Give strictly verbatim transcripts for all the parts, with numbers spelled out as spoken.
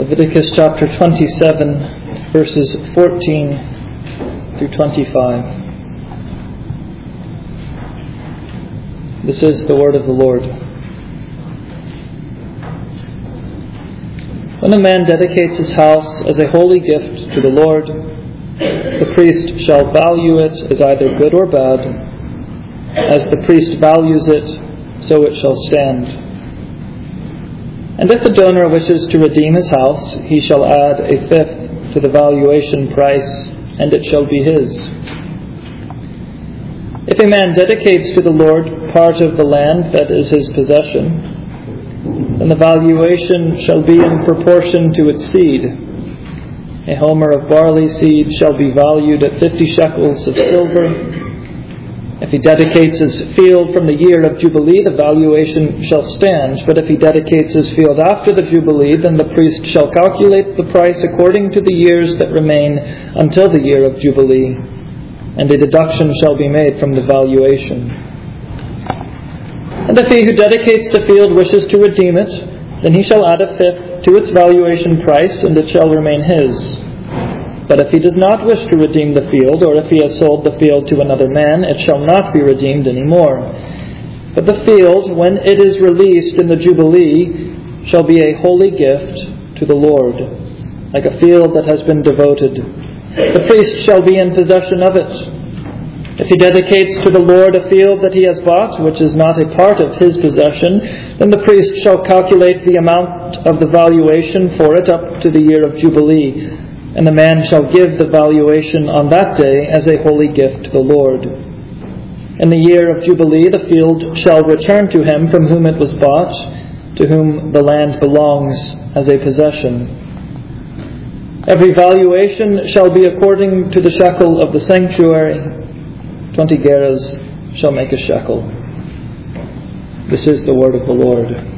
Leviticus chapter twenty-seven, verses fourteen through twenty-five. This is the word of the Lord. When a man dedicates his house as a holy gift to the Lord, the priest shall value it as either good or bad. As the priest values it, so it shall stand. And if the donor wishes to redeem his house, he shall add a fifth to the valuation price, and it shall be his. If a man dedicates to the Lord part of the land that is his possession, then the valuation shall be in proportion to its seed. A homer of barley seed shall be valued at fifty shekels of silver. If he dedicates his field from the year of Jubilee, the valuation shall stand. But if he dedicates his field after the Jubilee, then the priest shall calculate the price according to the years that remain until the year of Jubilee, and a deduction shall be made from the valuation. And if he who dedicates the field wishes to redeem it, then he shall add a fifth to its valuation price, and it shall remain his. But if he does not wish to redeem the field, or if he has sold the field to another man, it shall not be redeemed any more. But the field, when it is released in the Jubilee, shall be a holy gift to the Lord, like a field that has been devoted. The priest shall be in possession of it. If he dedicates to the Lord a field that he has bought, which is not a part of his possession, then the priest shall calculate the amount of the valuation for it up to the year of Jubilee. And the man shall give the valuation on that day as a holy gift to the Lord. In the year of Jubilee, the field shall return to him from whom it was bought, to whom the land belongs as a possession. Every valuation shall be according to the shekel of the sanctuary. Twenty gerahs shall make a shekel. This is the word of the Lord.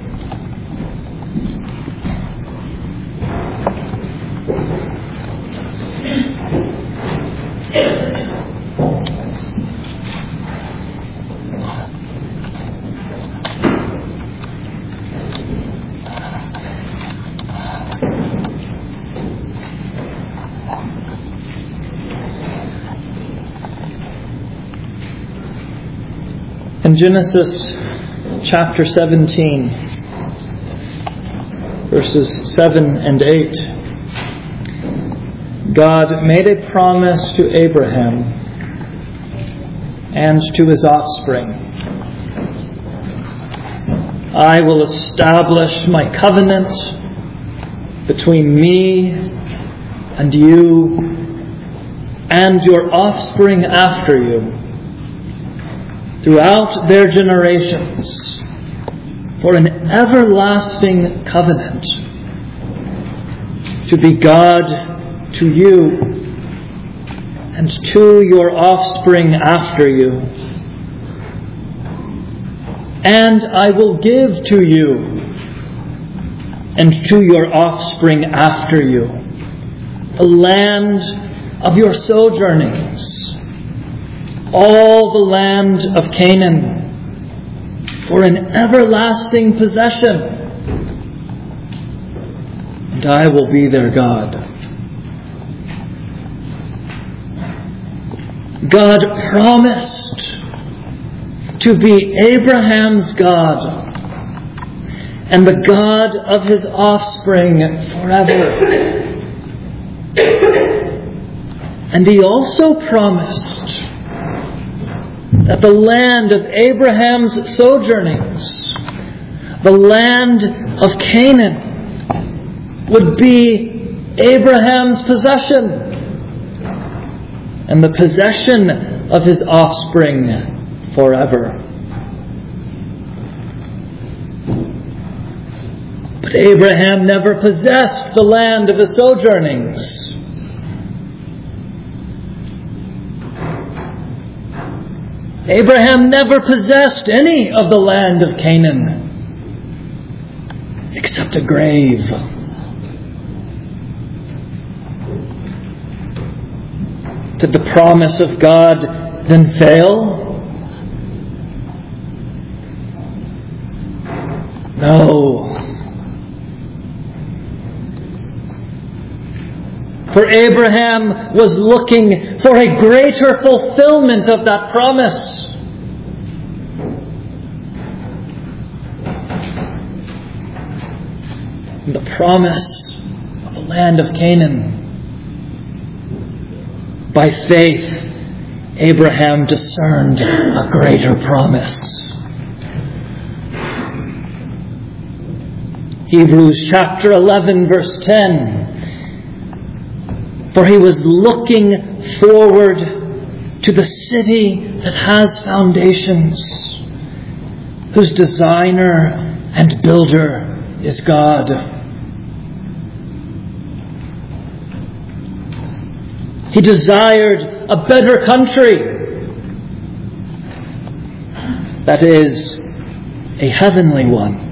In Genesis chapter seventeen, verses seven and eight, God made a promise to Abraham and to his offspring. I will establish my covenant between me and you and your offspring after you, throughout their generations, for an everlasting covenant, to be God to you and to your offspring after you. And I will give to you and to your offspring after you the land of your sojournings, all the land of Canaan, for an everlasting possession, and I will be their God. God promised to be Abraham's God and the God of his offspring forever. And he also promised that the land of Abraham's sojournings, the land of Canaan, would be Abraham's possession and the possession of his offspring forever. But Abraham never possessed the land of his sojournings. Abraham never possessed any of the land of Canaan except a grave. Did the promise of God then fail? No. For Abraham was looking for a greater fulfillment of that promise. The promise of the land of Canaan. By faith, Abraham discerned a greater promise. Hebrews chapter eleven verse ten. For he was looking forward to the city that has foundations, whose designer and builder is God. He desired a better country, that is, a heavenly one.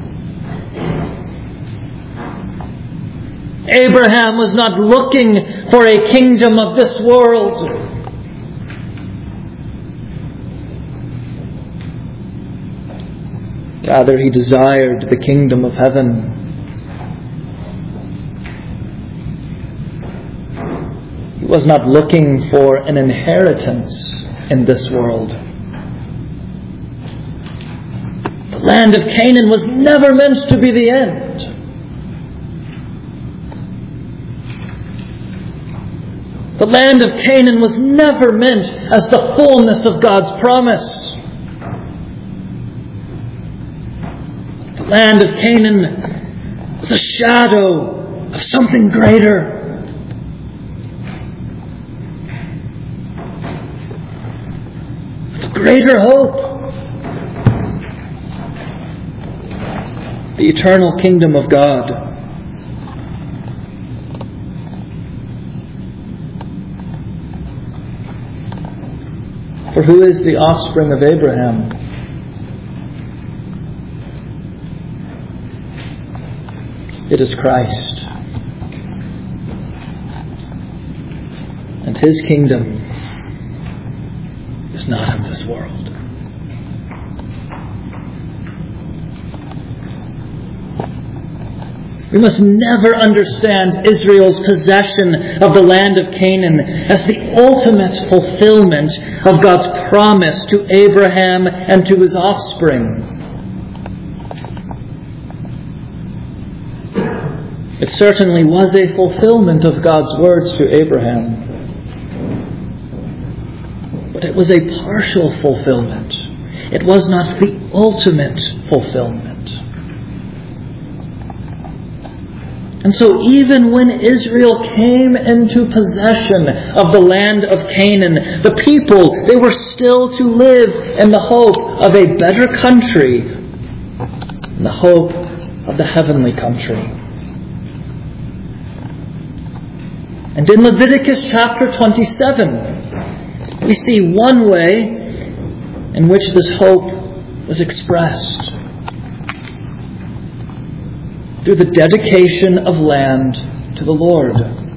Abraham was not looking for a kingdom of this world. Rather, he desired the kingdom of heaven. He was not looking for an inheritance in this world. The land of Canaan was never meant to be the end. The land of Canaan was never meant as the fullness of God's promise. The land of Canaan was a shadow of something greater. Of a greater hope. The eternal kingdom of God. For who is the offspring of Abraham? It is Christ. And His kingdom is not of this world. We must never understand Israel's possession of the land of Canaan as the ultimate fulfillment of God's promise to Abraham and to his offspring. It certainly was a fulfillment of God's words to Abraham. But it was a partial fulfillment. It was not the ultimate fulfillment. And so even when Israel came into possession of the land of Canaan, the people, they were still to live in the hope of a better country, in the hope of the heavenly country. And in Leviticus chapter twenty-seven, we see one way in which this hope was expressed. Through the dedication of land to the Lord.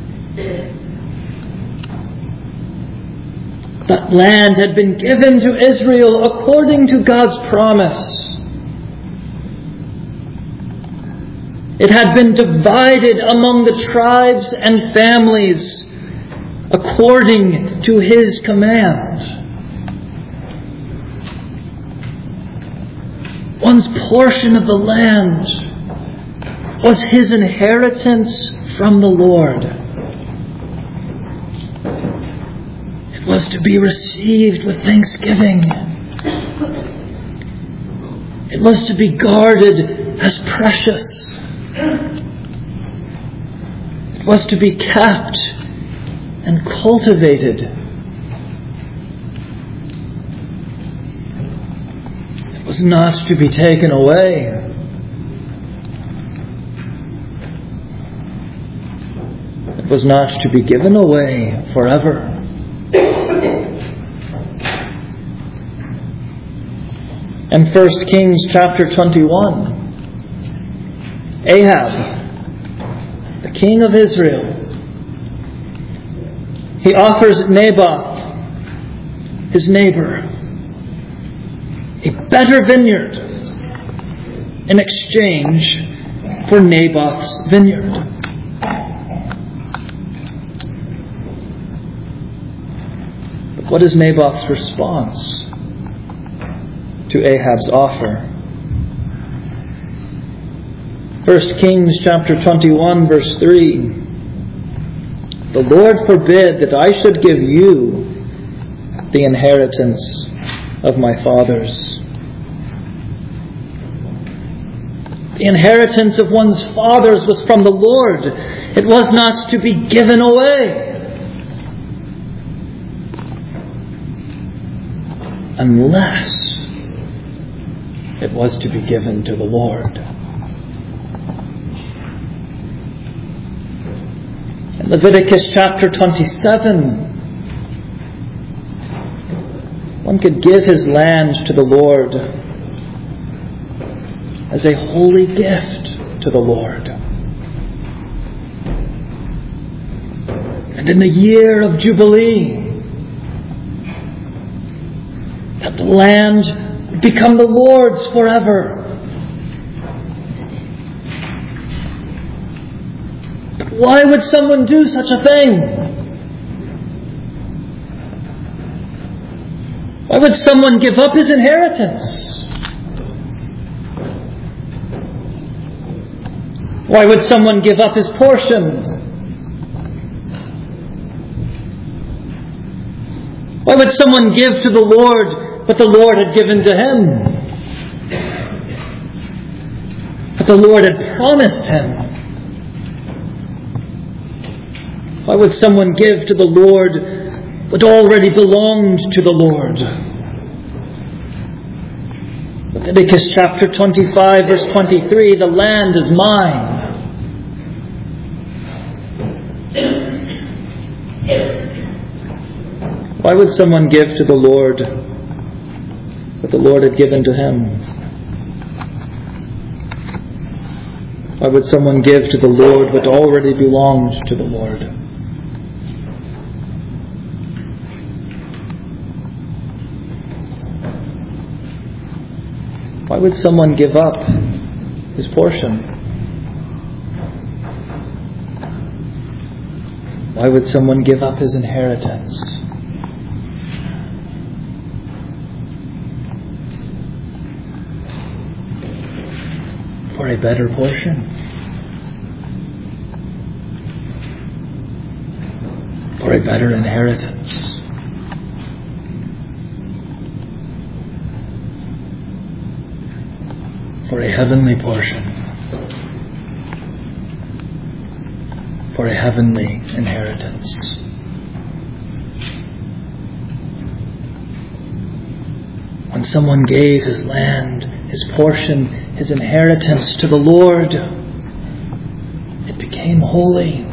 That land had been given to Israel according to God's promise. It had been divided among the tribes and families according to His command. One's portion of the land was his inheritance from the Lord. It was to be received with thanksgiving. It was to be guarded as precious. It was to be kept and cultivated. It was not to be taken away. Was not to be given away forever. In First Kings chapter twenty-one, Ahab, the king of Israel, he offers Naboth, his neighbor, a better vineyard in exchange for Naboth's vineyard. what is Naboth's response to Ahab's offer? First Kings chapter twenty-one, verse three. The Lord forbid that I should give you the inheritance of my fathers. The inheritance of one's fathers was from the Lord. It was not to be given away. Unless it was to be given to the Lord. In Leviticus chapter twenty-seven, one could give his land to the Lord as a holy gift to the Lord. And in the year of Jubilee, that the land would become the Lord's forever. But why would someone do such a thing? Why would someone give up his inheritance? Why would someone give up his portion? Why would someone give to the Lord what the Lord had given to him? What the Lord had promised him? Why would someone give to the Lord what already belonged to the Lord? Leviticus chapter twenty-five, verse twenty-three, the land is mine. Why would someone give to the Lord what the Lord had given to him? Why would someone give to the Lord what already belonged to the Lord? Why would someone give up his portion? Why would someone give up his inheritance? For a better portion? For a better inheritance? For a heavenly portion, for a heavenly inheritance. When someone gave his land, his portion, his inheritance to the Lord, it became holy.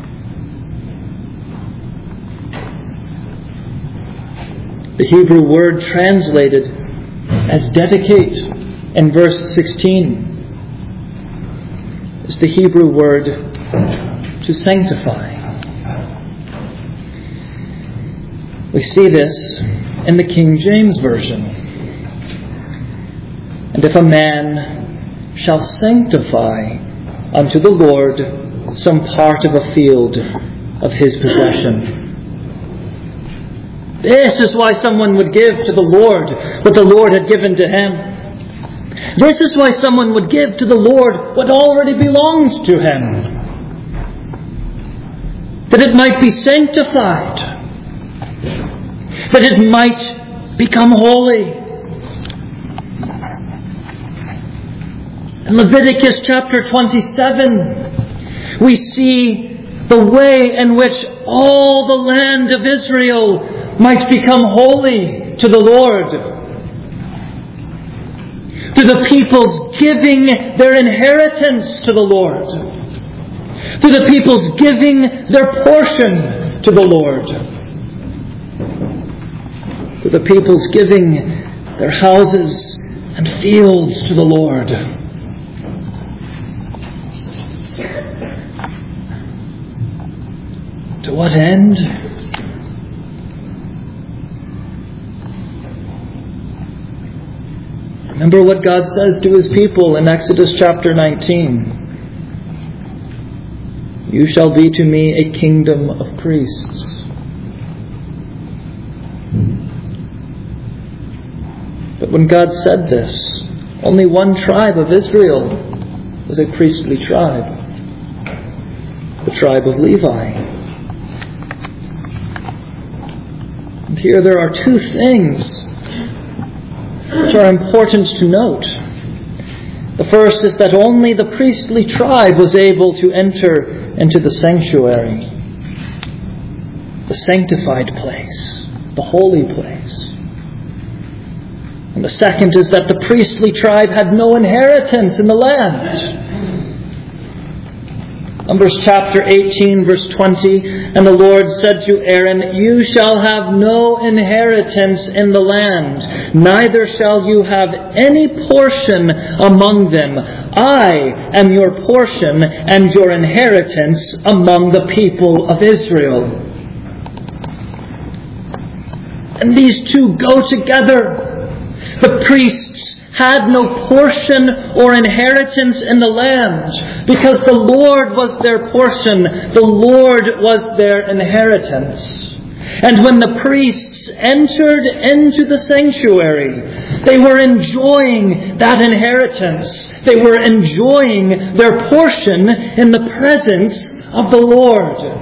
The Hebrew word translated as dedicate in verse sixteen is the Hebrew word to sanctify. We see this in the King James Version. And if a man shall sanctify unto the Lord some part of a field of his possession. This is why someone would give to the Lord what the Lord had given to him. This is why someone would give to the Lord what already belonged to him. That it might be sanctified. That it might become holy. In Leviticus chapter twenty-seven, we see the way in which all the land of Israel might become holy to the Lord. Through the people's giving their inheritance to the Lord. Through the people's giving their portion to the Lord. Through the people's giving their houses and fields to the Lord. To what end? Remember what God says to His people in Exodus chapter nineteen. You shall be to me a kingdom of priests. when God said this, only one tribe of Israel was a priestly tribe, the tribe of Levi. And here there are two things which are important to note. The first is that only the priestly tribe was able to enter into the sanctuary, the sanctified place, the holy place. And the second is that the priestly tribe had no inheritance in the land. Numbers chapter eighteen, verse twenty, "And the Lord said to Aaron, You shall have no inheritance in the land, neither shall you have any portion among them. I am your portion and your inheritance among the people of Israel." And these two go together. The priests had no portion or inheritance in the land because the Lord was their portion, the Lord was their inheritance. And when the priests entered into the sanctuary, they were enjoying that inheritance. They were enjoying their portion in the presence of the Lord.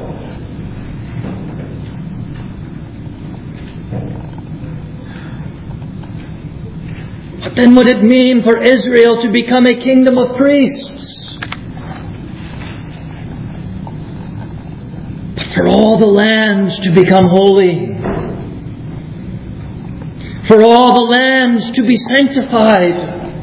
What then would it mean for Israel to become a kingdom of priests? But for all the land to become holy. For all the land to be sanctified.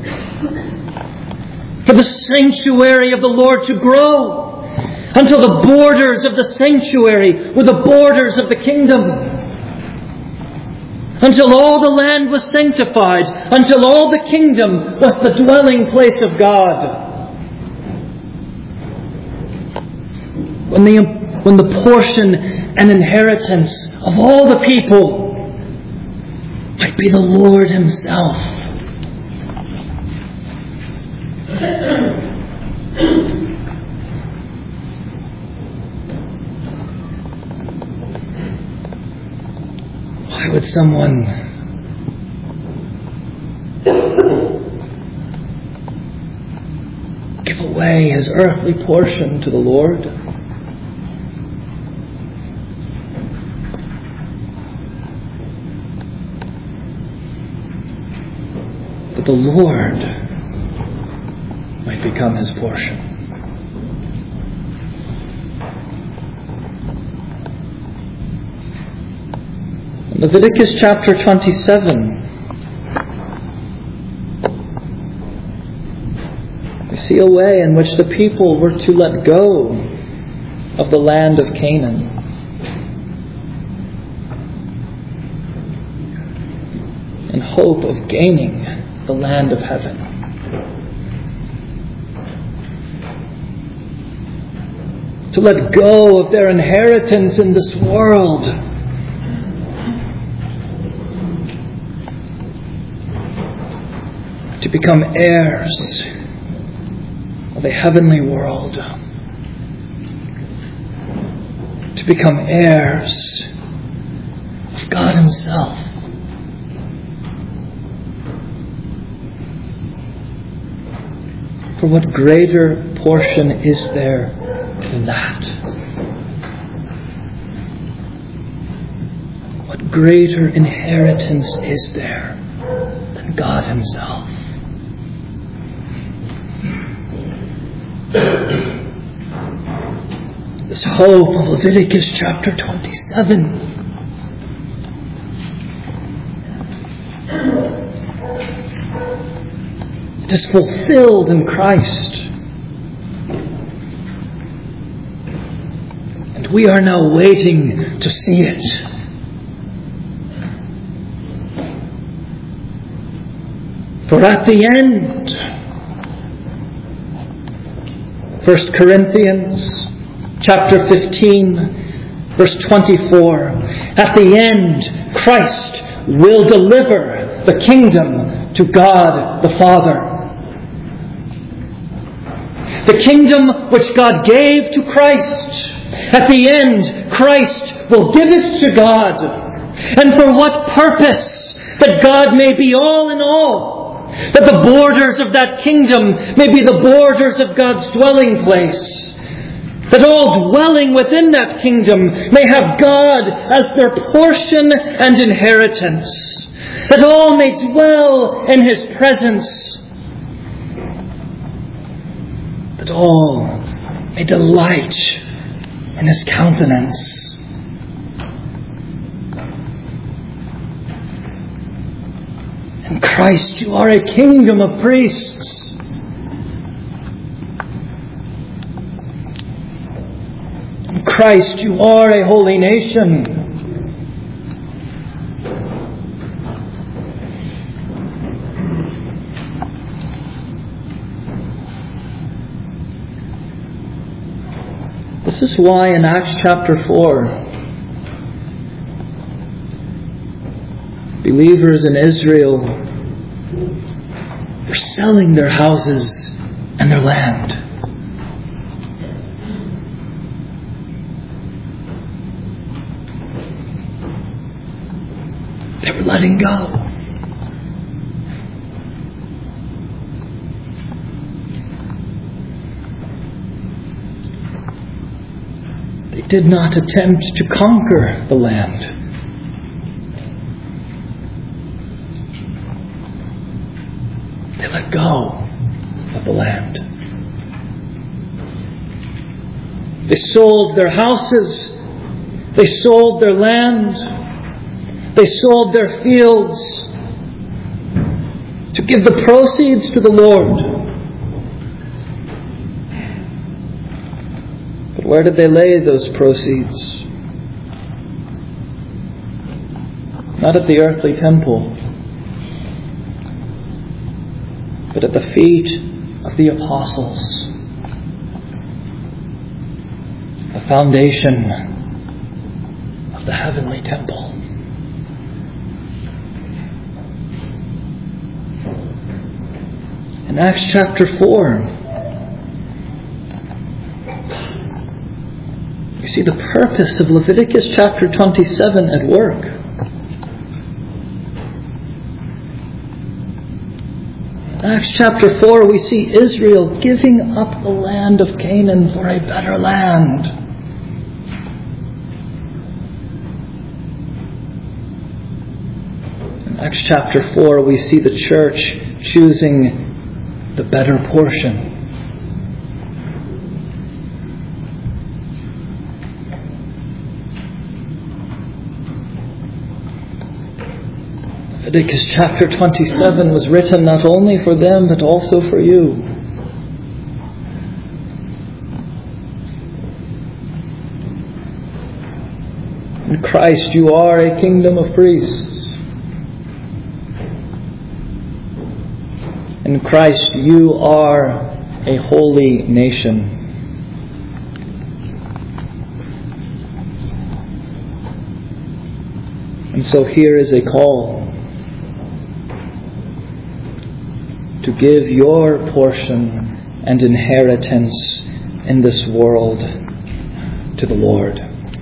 For the sanctuary of the Lord to grow until the borders of the sanctuary were the borders of the kingdom. Until all the land was sanctified, until all the kingdom was the dwelling place of God. When the, when the portion and inheritance of all the people might be the Lord Himself. Why would someone give away his earthly portion to the Lord? But the Lord might become his portion. Leviticus chapter twenty-seven. We see a way in which the people were to let go of the land of Canaan. In hope of gaining the land of heaven. To let go of their inheritance in this world. To become heirs of a heavenly world. To become heirs of God Himself. For what greater portion is there than that? What greater inheritance is there than God Himself? This hope of Leviticus chapter twenty-seven. It is fulfilled in Christ. And we are now waiting to see it. For at the end, First Corinthians chapter fifteen, verse twenty-four. At the end, Christ will deliver the kingdom to God the Father. The kingdom which God gave to Christ. At the end, Christ will give it to God. And for what purpose? that God may be all in all, that the borders of that kingdom may be the borders of God's dwelling place, that all dwelling within that kingdom may have God as their portion and inheritance, that all may dwell in His presence, that all may delight in His countenance. In Christ you are a kingdom of priests. In Christ you are a holy nation. This is why in Acts chapter four, believers in Israel were selling their houses and their land. They were letting go. They did not attempt to conquer the land. They let go of the land. They sold their houses. They sold their land. They sold their fields to give the proceeds to the Lord. But where did they lay those proceeds? Not at the earthly temple, but at the feet of the apostles, the foundation of the heavenly temple. In Acts chapter four, you see the purpose of Leviticus chapter twenty-seven at work. In Acts chapter four, we see Israel giving up the land of Canaan for a better land. In Acts chapter four, we see the church choosing the better portion. Leviticus chapter twenty-seven was written not only for them, but also for you. In Christ you are a kingdom of priests. In Christ you are a holy nation. And so here is a call to give your portion and inheritance in this world to the Lord.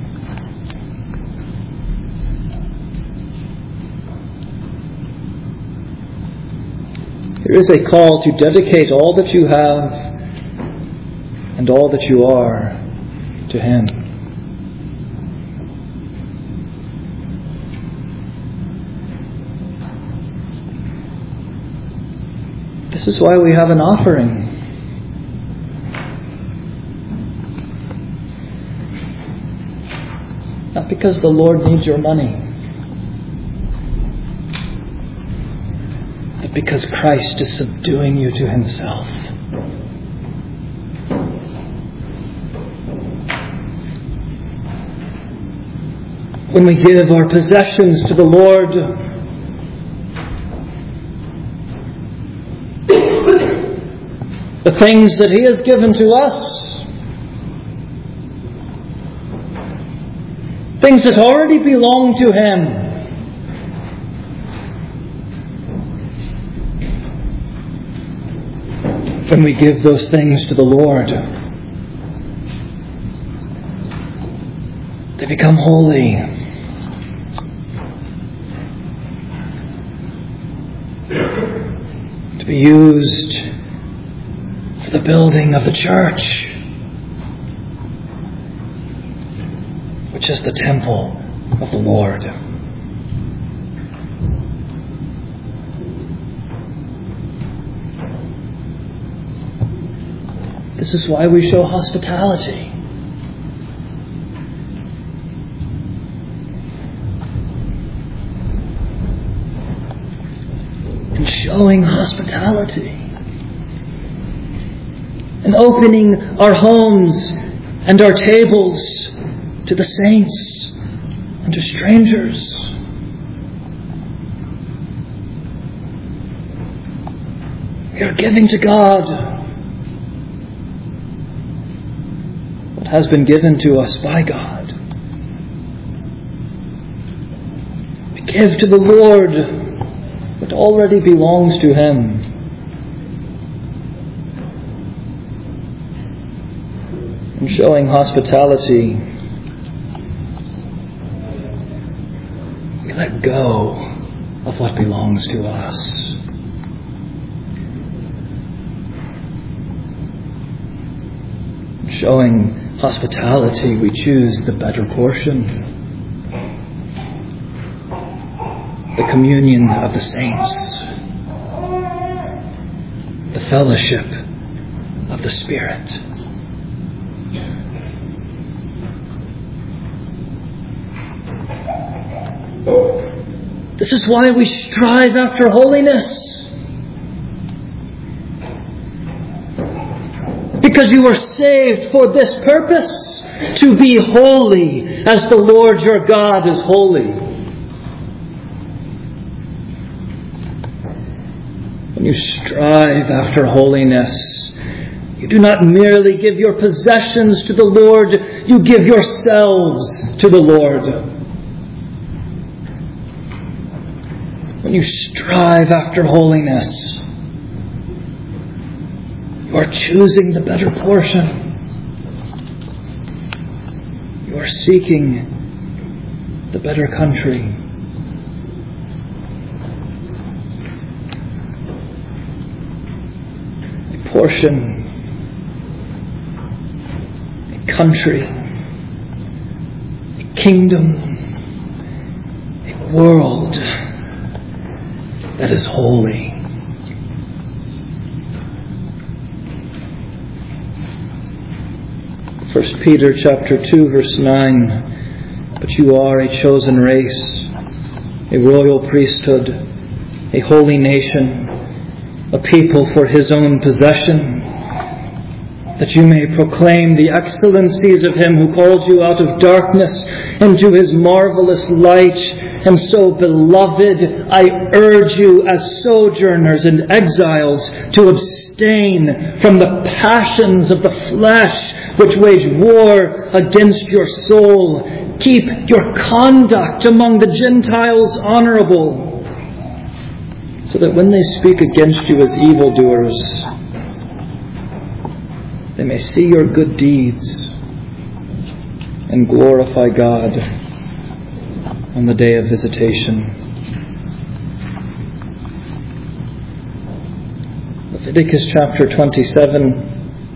There is a call to dedicate all that you have and all that you are to Him. This is why we have an offering. Not because the Lord needs your money, but because Christ is subduing you to Himself. When we give our possessions to the Lord, the things that He has given to us, things that already belong to Him, when we give those things to the Lord, they become holy. to be used for the building of the church, which is the temple of the Lord. This is why we show hospitality. And showing hospitality and opening our homes and our tables to the saints and to strangers. We are giving to God what has been given to us by God. We give to the Lord what already belongs to Him. And showing hospitality, we let go of what belongs to us. Showing hospitality, we choose the better portion, the communion of the saints, the fellowship of the Spirit. This is why we strive after holiness. Because you were saved for this purpose, to be holy as the Lord your God is holy. When you strive after holiness, you do not merely give your possessions to the Lord, you give yourselves to the Lord. When you strive after holiness, you are choosing the better portion. You are seeking the better country. A portion, a country, a kingdom, a world that is holy. First Peter chapter two, verse nine. But you are a chosen race, a royal priesthood, a holy nation, a people for His own possession, that you may proclaim the excellencies of Him who called you out of darkness into His marvelous light. And so, beloved, I urge you as sojourners and exiles to abstain from the passions of the flesh which wage war against your soul. Keep your conduct among the Gentiles honorable, so that when they speak against you as evildoers, they may see your good deeds and glorify God on the day of visitation. Leviticus chapter twenty-seven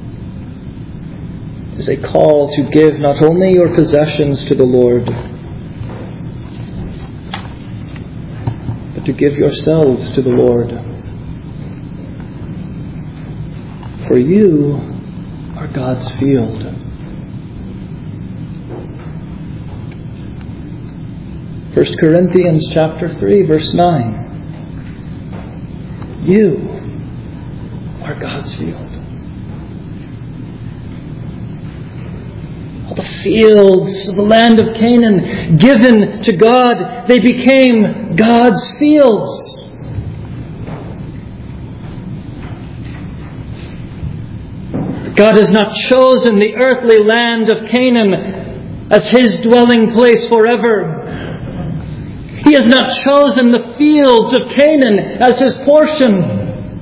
is a call to give not only your possessions to the Lord, but to give yourselves to the Lord. For you are God's field. First Corinthians chapter three, verse nine. You are God's field. All the fields of the land of Canaan given to God, they became God's fields. God has not chosen the earthly land of Canaan as His dwelling place forever. He has not chosen the fields of Canaan as His portion.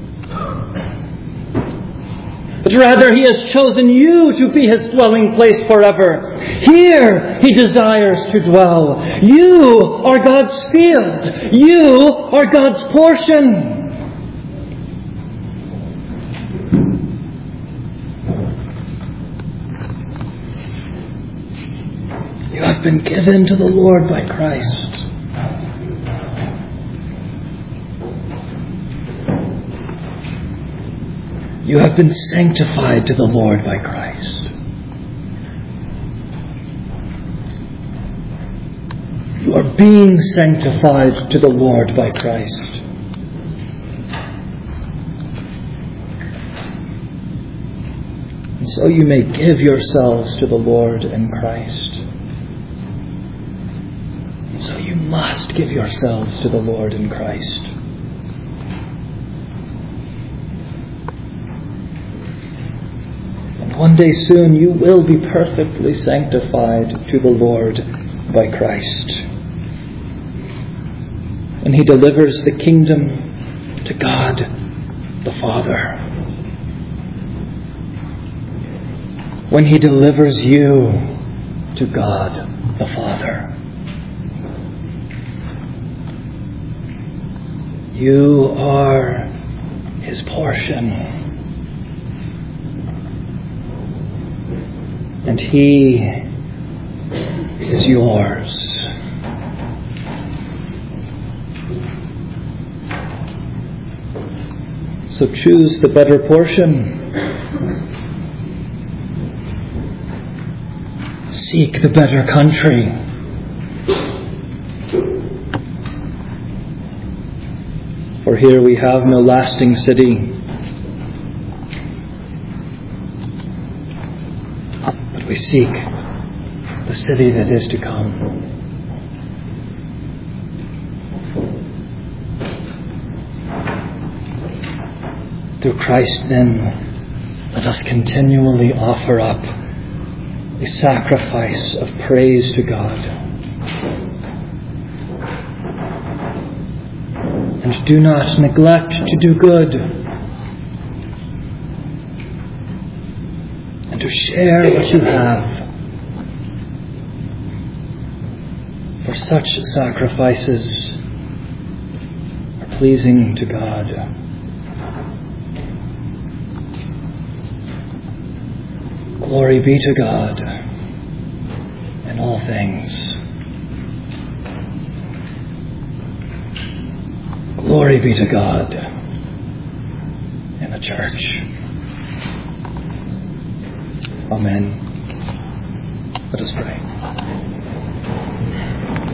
But rather He has chosen you to be His dwelling place forever. Here He desires to dwell. You are God's field. You are God's portion. have been given to the Lord by Christ. You have been sanctified to the Lord by Christ. You are being sanctified to the Lord by Christ. And so you may give yourselves to the Lord in Christ. And so you must give yourselves to the Lord in Christ. And one day soon you will be perfectly sanctified to the Lord by Christ. And He delivers the kingdom to God the Father. When He delivers you to God the Father. You are His portion. And He is yours. So choose the better portion. Seek the better country. For here we have no lasting city, but we seek the city that is to come. Through Christ, then, let us continually offer up a sacrifice of praise to God. And do not neglect to do good and to share what you have. For such sacrifices are pleasing to God. Glory be to God in all things. Glory be to God in the church. Amen. Let us pray.